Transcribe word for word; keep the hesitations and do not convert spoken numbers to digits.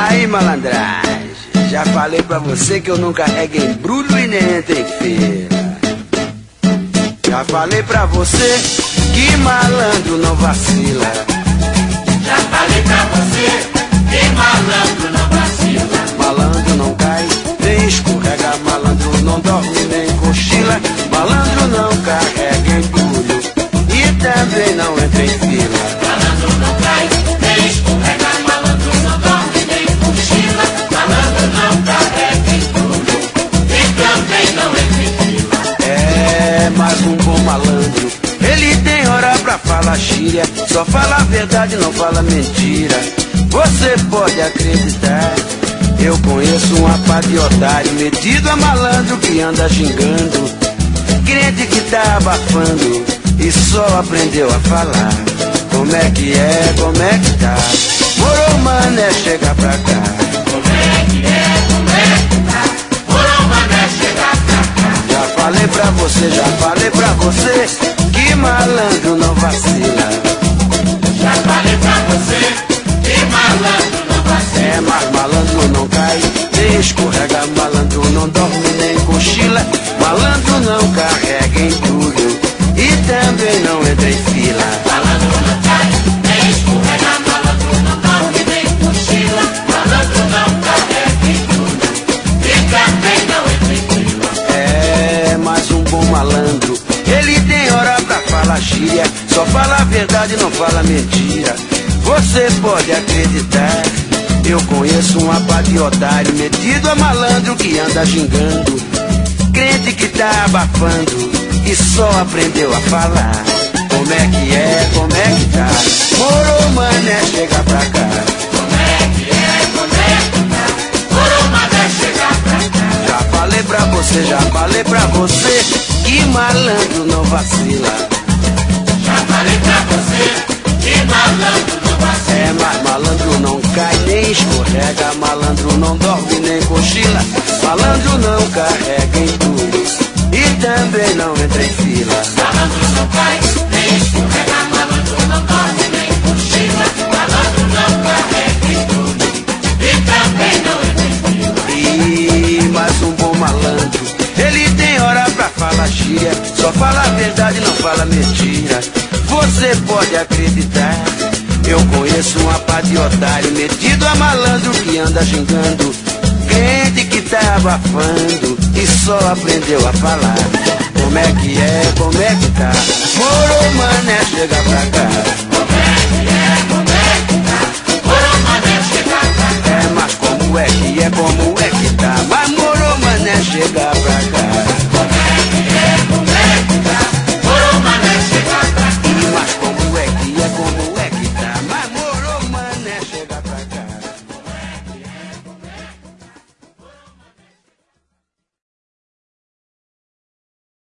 Aí, malandragem, já falei pra você que eu não carrego embrulho e nem entro em fila. Já falei pra você que malandro não vacila. Já falei pra você que malandro não vacila. Malandro não cai, nem escorrega. Malandro não dorme, nem cochila. Malandro não carrega embrulho e também não entra em fila. Malandro não cai, nem escorrega. Malandro não dorme, nem cochila. Malandro não carrega embrulho e também não entra em fila. É mais um bom malandro. Ele tem hora pra falar gíria, só fala a verdade, não fala mentira. Você pode acreditar, eu conheço um apá de otário, metido a malandro que anda xingando, crente que tá abafando e só aprendeu a falar. Como é que é, como é que tá? Morou, mané, chega pra cá. Como é que é, como é que tá? Morou, mané, chega pra cá. Já falei pra você, já falei pra você que malandro não vacila. Já falei pra você que malandro não vacila. É, mas malandro não cai, nem escorrega. Malandro não dorme, nem cochila. Malandro não carrega embrulho e também não entra em fila. Malandro não cai, nem escorrega. Malandro não dorme, nem cochila. Malandro não carrega embrulho e também não entra em fila. É, mais um bom malandro. Ele tem hora pra falar gíria, só fala a verdade, não fala mentira. Você pode acreditar, eu conheço um apá de otário, metido a malandro que anda gingando, crente que tá abafando e só aprendeu a falar. Como é que é, como é que tá? Morou, mané, chega pra cá. Como é que é, como é que tá? Morou, mané, chega pra cá. Já falei pra você, já falei pra você que malandro não vacila. Já falei pra você que malandro não vacila. É, mas malandro não cai, nem escorrega. Malandro não dorme, nem cochila. Malandro não carrega embrulho e também não entra em fila. Malandro não cai, nem escorrega. Malandro não dorme, nem cochila. Malandro não carrega embrulho e também não entra em fila. E mais um bom malandro. Ele tem hora pra falar gíria, só fala a verdade, não fala mentira. Você pode acreditar, eu conheço um apá de otário, metido a malandro que anda xingando, crente que tá abafando e só aprendeu a falar. Como é que é, como é que tá? Morou, mané, chega pra cá.